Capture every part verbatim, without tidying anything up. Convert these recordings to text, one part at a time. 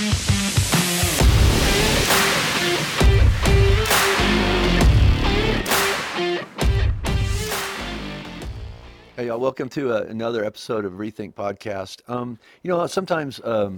Hey, y'all, welcome to uh, another episode of Rethink Podcast. Um, you know, sometimes um,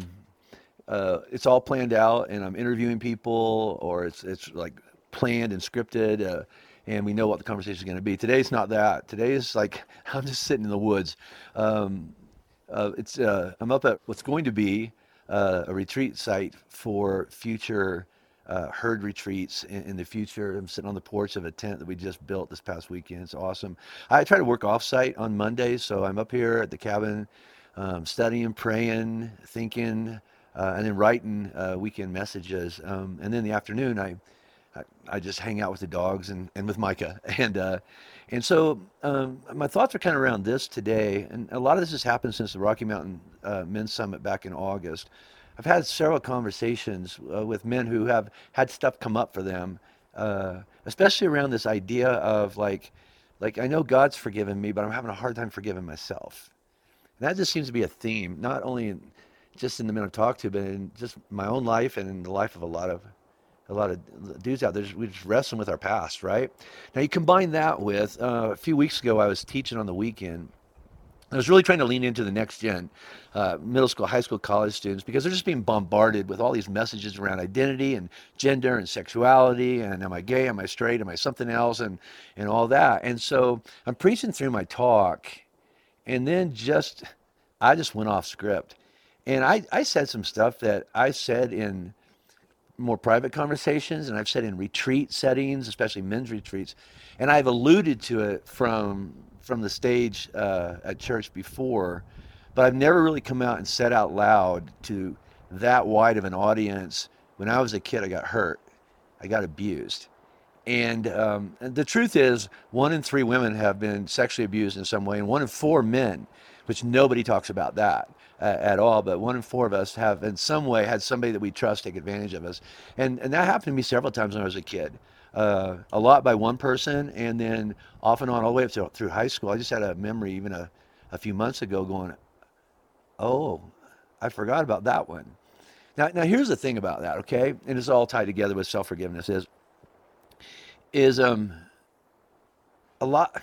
uh, it's all planned out, and I'm interviewing people, or it's it's like planned and scripted, uh, and we know what the conversation is going to be. Today's not that. Today's like I'm just sitting in the woods. Um, uh, it's uh, I'm up at what's going to be uh, a retreat site for future uh, herd retreats in, in the future. I'm sitting on the porch of a tent that we just built this past weekend. It's awesome. I try to work off site on Mondays, so I'm up here at the cabin, um, studying, praying, thinking, uh, and then writing uh, weekend messages. Um, and then in the afternoon, I I, I just hang out with the dogs and, and with Micah. And uh, and so um, my thoughts are kind of around this today. And a lot of this has happened since the Rocky Mountain uh, Men's Summit back in August. I've had several conversations uh, with men who have had stuff come up for them, uh, especially around this idea of like, like I know God's forgiven me, but I'm having a hard time forgiving myself. And that just seems to be a theme, not only in, just in the men I've talked to, but in just my own life and in the life of a lot of a lot of dudes out there. We're just wrestling with our past, right? Now you combine that with uh, a few weeks ago I was teaching on the weekend. I was really trying to lean into the next gen, uh, middle school, high school, college students, because they're just being bombarded with all these messages around identity and gender and sexuality and am I gay, am I straight, am I something else, and and all that. And so I'm preaching through my talk, and then just I just went off script, and I I said some stuff that I said in more private conversations, and I've said in retreat settings, especially men's retreats, and I've alluded to it from from the stage uh, at church before, but I've never really come out and said out loud to that wide of an audience. When I was a kid, I got hurt, I got abused, and, um, and the truth is, one in three women have been sexually abused in some way, and one in four men, which nobody talks about that uh, at all. But one in four of us have, in some way, had somebody that we trust take advantage of us, and and that happened to me several times when I was a kid. Uh, a lot by one person, and then off and on all the way up to, through high school. I just had a memory even a, a few months ago, going, "Oh, I forgot about that one." Now, now here's the thing about that, okay? And it's all tied together with self forgiveness. Is is um a lot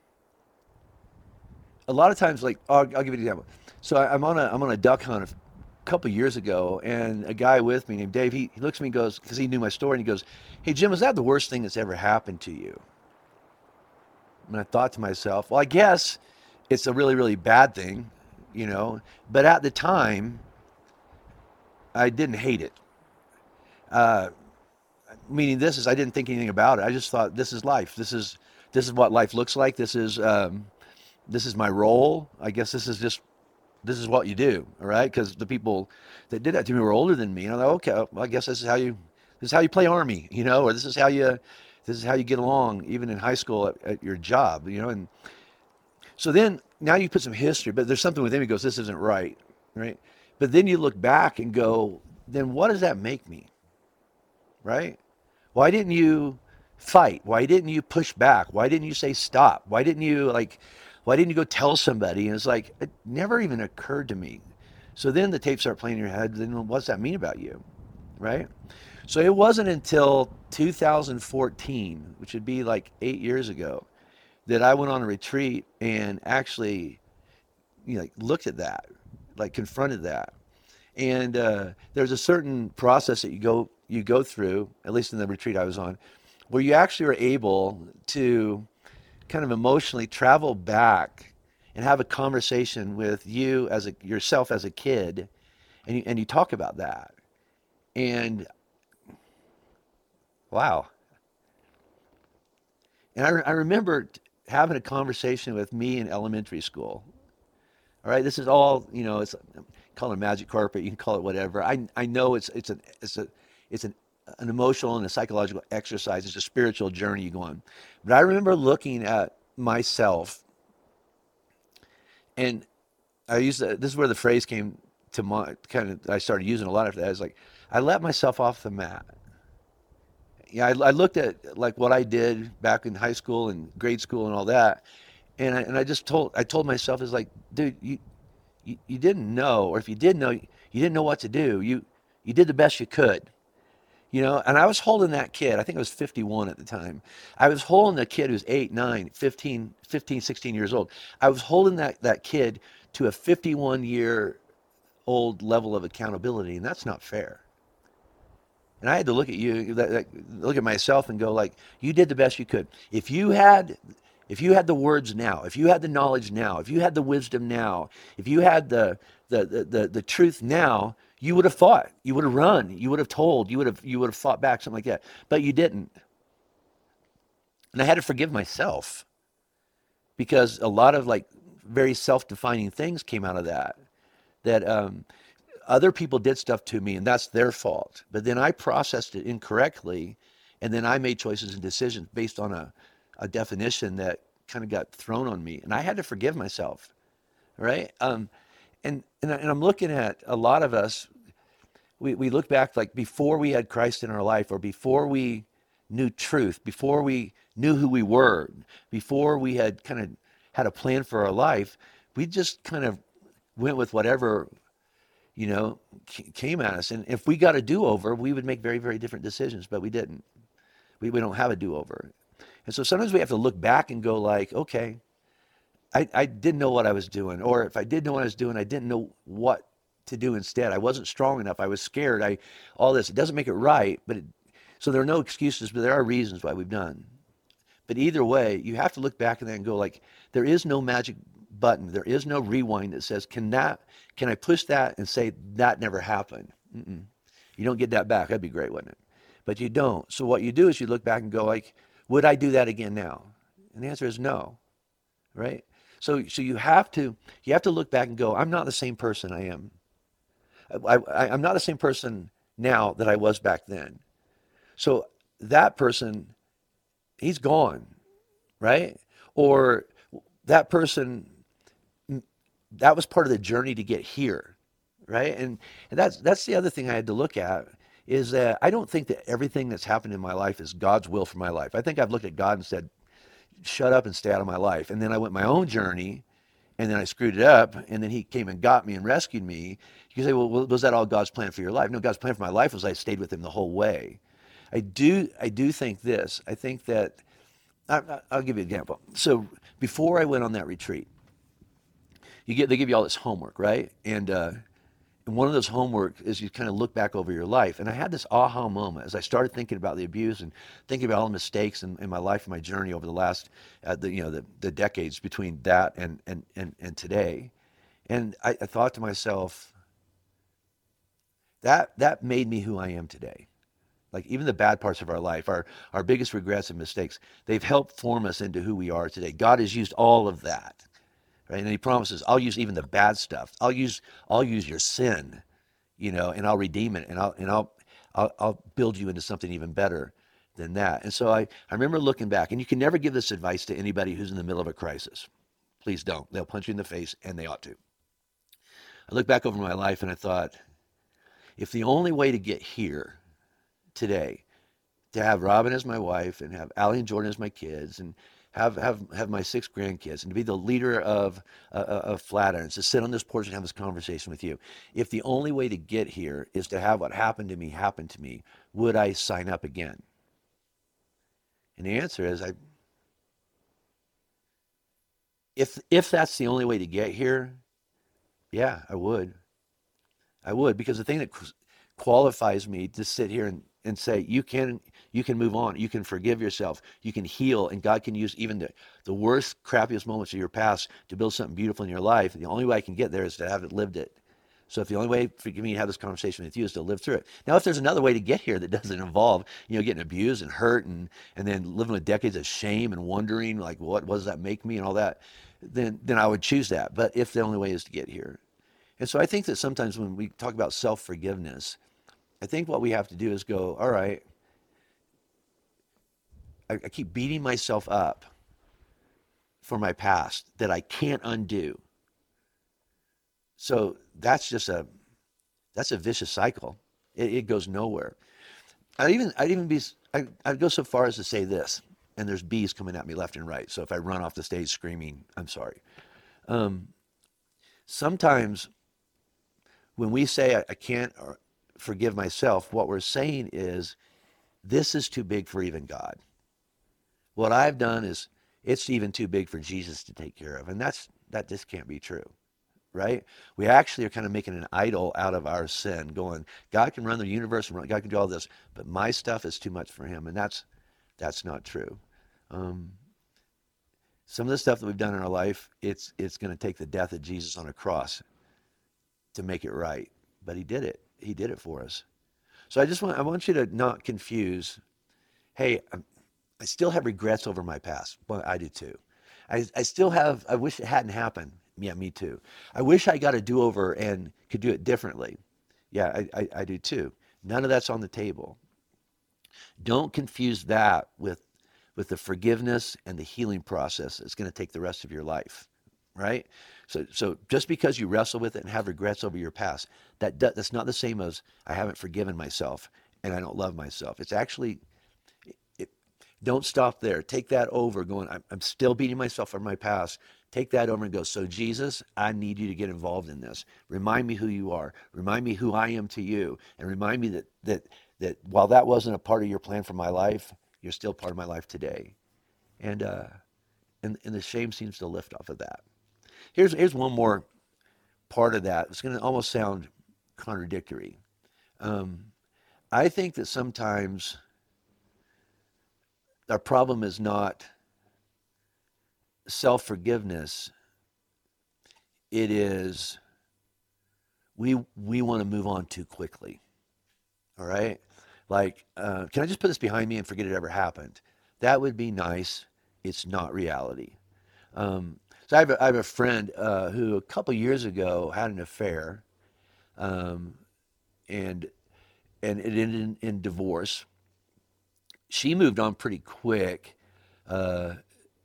a lot of times, like I'll, I'll give you an example. So I, I'm on a I'm on a duck hunt a couple years ago, and a guy with me named Dave, he, he looks at me and goes, because he knew my story, and he goes, "Hey Jim, was that the worst thing that's ever happened to you?" And I thought to myself, well, I guess it's a really really bad thing, you know. But at the time, I didn't hate it. Uh, Meaning this is I didn't think anything about it. I just thought this is life. This is this is what life looks like. This is um, this is my role. I guess this is just this is what you do, all right? Because the people that did that to me were older than me, and I'm like, okay, well, I guess this is how you this is how you play army, you know, or this is how you this is how you get along, even in high school at, at your job, you know. And so then now you put some history, but there's something within me that goes, this isn't right, right? But then you look back and go, then what does that make me, right? Why didn't you fight? Why didn't you push back? Why didn't you say stop? Why didn't you like, why didn't you go tell somebody? And it's like, it never even occurred to me. So then the tapes start playing in your head. Then what's that mean about you? Right? So it wasn't until two thousand fourteen, which would be like eight years ago, that I went on a retreat and actually, you know, like looked at that, like confronted that. And uh, there's a certain process that you go you go through, at least in the retreat I was on, where you actually are able to kind of emotionally travel back and have a conversation with you as a yourself as a kid, and you, and you talk about that. And wow, and I, re- I remember having a conversation with me in elementary school. All right, this is all, you know. It's call it a magic carpet. You can call it whatever. I I know it's it's an it's a it's an an emotional and a psychological exercise. It's a spiritual journey you go on. But I remember looking at myself, and I used to, this is where the phrase came to my kind of I started using a lot of that. It's like I let myself off the mat. Yeah, I, I looked at like what I did back in high school and grade school and all that, and I, and I just told I told myself is like, dude, you, you you didn't know, or if you did know, you didn't know what to do. You You did the best you could. You know, and I was holding that kid. I think I was fifty-one at the time. I was holding the kid who's eight, nine, fifteen, fifteen, sixteen years old. I was holding that, that kid to a fifty-one year old level of accountability, and that's not fair. And I had to look at you, that, that, look at myself and go like, you did the best you could. If you had, if you had the words now, if you had the knowledge now, if you had the wisdom now, if you had the, the, the, the, the truth now, you would have fought, you would have run, you would have told, you would have, you would have fought back, something like that. But you didn't. And I had to forgive myself because a lot of like very self-defining things came out of that. That um, other people did stuff to me, and that's their fault. But then I processed it incorrectly, and then I made choices and decisions based on a, a definition that kind of got thrown on me, and I had to forgive myself, right? Um, and and, I, and I'm looking at a lot of us. We we look back like before we had Christ in our life, or before we knew truth, before we knew who we were, before we had kind of had a plan for our life. We just kind of went with whatever you know, came at us. And if we got a do-over, we would make very, very different decisions, but we didn't. We, we don't have a do-over. And so sometimes we have to look back and go like, okay, I, I didn't know what I was doing. Or if I did know what I was doing, I didn't know what to do instead. I wasn't strong enough. I was scared. I, all this, it doesn't make it right, but it, so there are no excuses, but there are reasons why we've done. But either way, you have to look back and then go like, there is no magic button. There is no rewind that says, can that, can I push that and say that never happened? Mm-mm. You don't get that back. That'd be great, wouldn't it? But you don't. So what you do is you look back and go like, would I do that again now? And the answer is no, right? So, so you have to, you have to look back and go, I'm not the same person I am. I, I, I'm not the same person now that I was back then. So that person, he's gone, right? Or that person, that was part of the journey to get here, right? And and that's that's the other thing I had to look at is that I don't think that everything that's happened in my life is God's will for my life. I think I've looked at God and said, "Shut up and stay out of my life." And then I went my own journey, and then I screwed it up, and then He came and got me and rescued me. You can say, "Well, was that all God's plan for your life?" No, God's plan for my life was I stayed with Him the whole way. I do I do think this. I think that I, I'll give you an example. So before I went on that retreat, you get they give you all this homework, right? And uh, and one of those homework is you kind of look back over your life. And I had this aha moment as I started thinking about the abuse and thinking about all the mistakes in, in my life and my journey over the last, uh, the, you know, the, the decades between that and and and, and today. And I, I thought to myself, that that made me who I am today. Like even the bad parts of our life, our, our biggest regrets and mistakes, they've helped form us into who we are today. God has used all of that, right? And He promises, I'll use even the bad stuff. I'll use I'll use your sin, you know, and I'll redeem it, and I'll and I'll I'll, I'll build you into something even better than that. And so I, I remember looking back, and you can never give this advice to anybody who's in the middle of a crisis. Please don't. They'll punch you in the face, and they ought to. I look back over my life, and I thought, if the only way to get here today, to have Robin as my wife and have Allie and Jordan as my kids and have have have my six grandkids and to be the leader of uh, of Flatirons, to sit on this porch and have this conversation with you. If the only way to get here is to have what happened to me happen to me, would I sign up again? And the answer is, I if if that's the only way to get here, yeah, I would. I would, because the thing that qualifies me to sit here and, and say you can you can move on, you can forgive yourself, you can heal, and God can use even the, the worst, crappiest moments of your past to build something beautiful in your life. The only way I can get there is to have it lived it. So if the only way for me to have this conversation with you is to live through it. Now, if there's another way to get here that doesn't involve, you know, getting abused and hurt and and then living with decades of shame and wondering like what, what does that make me and all that, then then I would choose that. But if the only way is to get here. And so I think that sometimes when we talk about self-forgiveness, I think what we have to do is go, all right, I, I keep beating myself up for my past that I can't undo. So that's just a that's a vicious cycle. It, it goes nowhere. I'd even I'd even be I, I'd go so far as to say this, and there's bees coming at me left and right. So if I run off the stage screaming, I'm sorry. Um, sometimes when we say I, I can't or forgive myself, what we're saying is, this is too big for even God. What I've done is, it's even too big for Jesus to take care of. And that's that just can't be true, right? We actually are kind of making an idol out of our sin, going, God can run the universe, and God can do all this, but my stuff is too much for him. And that's that's not true. Um, some of the stuff that we've done in our life, it's it's going to take the death of Jesus on a cross to make it right. But he did it. He did it for us. So I just want I want you to not confuse, hey, I'm, I still have regrets over my past. Well, I do too. I, I still have, I wish it hadn't happened. Yeah, me too. I wish I got a do-over and could do it differently. Yeah, I, I, I do too. None of that's on the table. Don't confuse that with with the forgiveness and the healing process that's going to take the rest of your life, right? So so just because you wrestle with it and have regrets over your past, that that's not the same as I haven't forgiven myself and I don't love myself. It's actually it, don't stop there. Take that over, going, I'm, I'm still beating myself for my past. Take that over and go, so Jesus, I need you to get involved in this. Remind me who you are. Remind me who I am to you. And remind me that that that while that wasn't a part of your plan for my life, you're still part of my life today. And uh, and, and the shame seems to lift off of that. Here's here's one more part of that. It's going to almost sound contradictory. Um, I think that sometimes our problem is not self-forgiveness. It is we we want to move on too quickly. All right? Like, uh, can I just put this behind me and forget it ever happened? That would be nice. It's not reality. Um, so I have a, I have a friend uh, who a couple years ago had an affair, um, and and it ended in, in divorce. She moved on pretty quick, uh,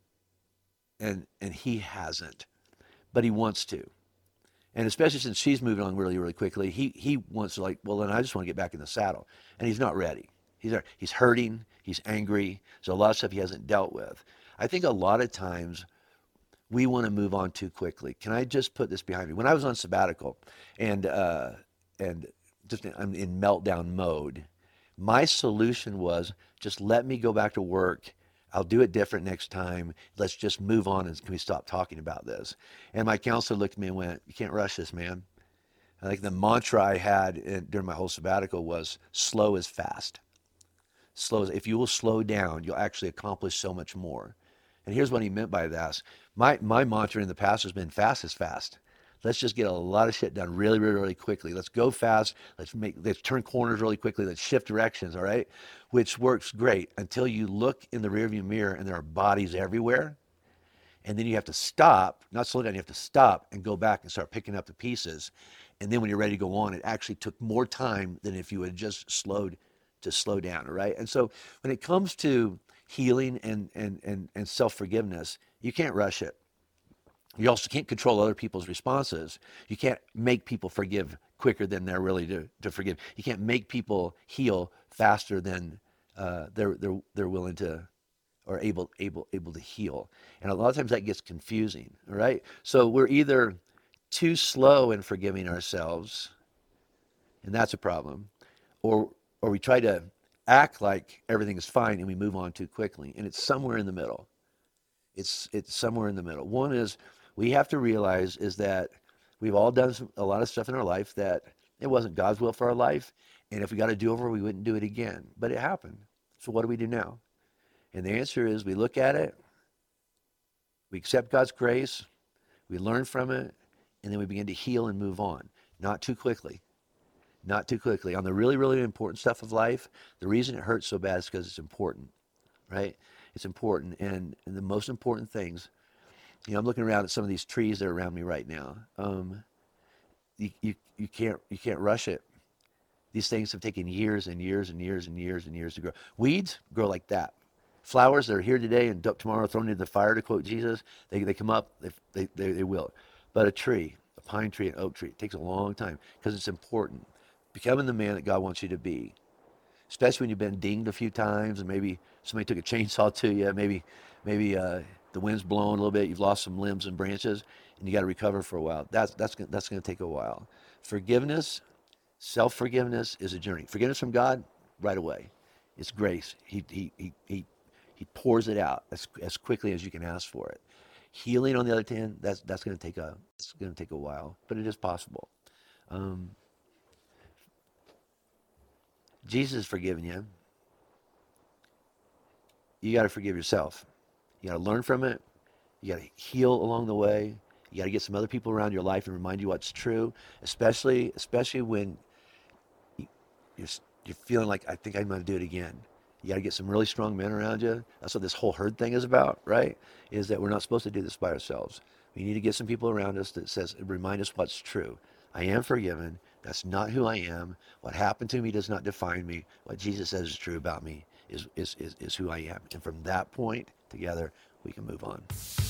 and and he hasn't, but he wants to. And especially since she's moving on really, really quickly, he he wants to, like, well, then I just want to get back in the saddle. And he's not ready. He's he's hurting. He's angry. So a lot of stuff he hasn't dealt with. I think a lot of times we want to move on too quickly. Can I just put this behind me? When I was on sabbatical, and uh, and just I'm in meltdown mode, my solution was just let me go back to work. I'll do it different next time. Let's just move on, and can we stop talking about this? And my counselor looked at me and went, "You can't rush this, man." I think the mantra I had in, during my whole sabbatical was slow is fast. Slow is, if you will slow down, you'll actually accomplish so much more. And here's what he meant by that. My my mantra in the past has been fast is fast. Let's just get a lot of shit done really, really, really quickly. Let's go fast. Let's make let's turn corners really quickly. Let's shift directions, all right? Which works great until you look in the rearview mirror and there are bodies everywhere. And then you have to stop, not slow down, you have to stop and go back and start picking up the pieces. And then when you're ready to go on, it actually took more time than if you had just slowed to slow down, all right? And so when it comes to healing and and and, and self-forgiveness, you can't rush it. You also can't control other people's responses. You can't make people forgive quicker than they're really to, to forgive. You can't make people heal faster than uh, they're they're they're willing to or able able able to heal. And a lot of times that gets confusing. All right. So we're either too slow in forgiving ourselves, and that's a problem, or or we try to act like everything is fine and we move on too quickly. And it's somewhere in the middle. It's it's somewhere in the middle. One is we have to realize is that we've all done some, a lot of stuff in our life that it wasn't God's will for our life, and if we got to do over, we wouldn't do it again. But it happened. So what do we do now? And the answer is we look at it, we accept God's grace, we learn from it, and then we begin to heal and move on. Not too quickly. Not too quickly. On the really, really important stuff of life, the reason it hurts so bad is because it's important, right? It's important. And, and the most important things, you know, I'm looking around at some of these trees that are around me right now. Um, you, you, you can't you can't rush it. These things have taken years and years and years and years and years to grow. Weeds grow like that. Flowers that are here today and tomorrow thrown into the fire, to quote Jesus, they, they come up, they, they, they, they will. But a tree, a pine tree, an oak tree, it takes a long time because it's important. Becoming the man that God wants you to be, especially when you've been dinged a few times and maybe somebody took a chainsaw to you, maybe maybe uh, the wind's blowing a little bit, you've lost some limbs and branches, and you got to recover for a while. That's that's that's going to take a while. Forgiveness Self-forgiveness is a journey. Forgiveness from God, right away. It's grace. He, he, he, he, he pours it out as, as quickly as you can ask for it. Healing, on the other hand, that's, that's going to take a, it's going to take a while, but it is possible. Um, Jesus has forgiven you. You got to forgive yourself. You got to learn from it. You got to heal along the way. You got to get some other people around your life and remind you what's true, especially especially when you're you're feeling like, I think I'm going to do it again. You got to get some really strong men around you. That's what this whole herd thing is about, right? Is that we're not supposed to do this by ourselves. We need to get some people around us that says, remind us what's true. I am forgiven. That's not who I am. What happened to me does not define me. What Jesus says is true about me is is is, is who I am. And from that point together, we can move on.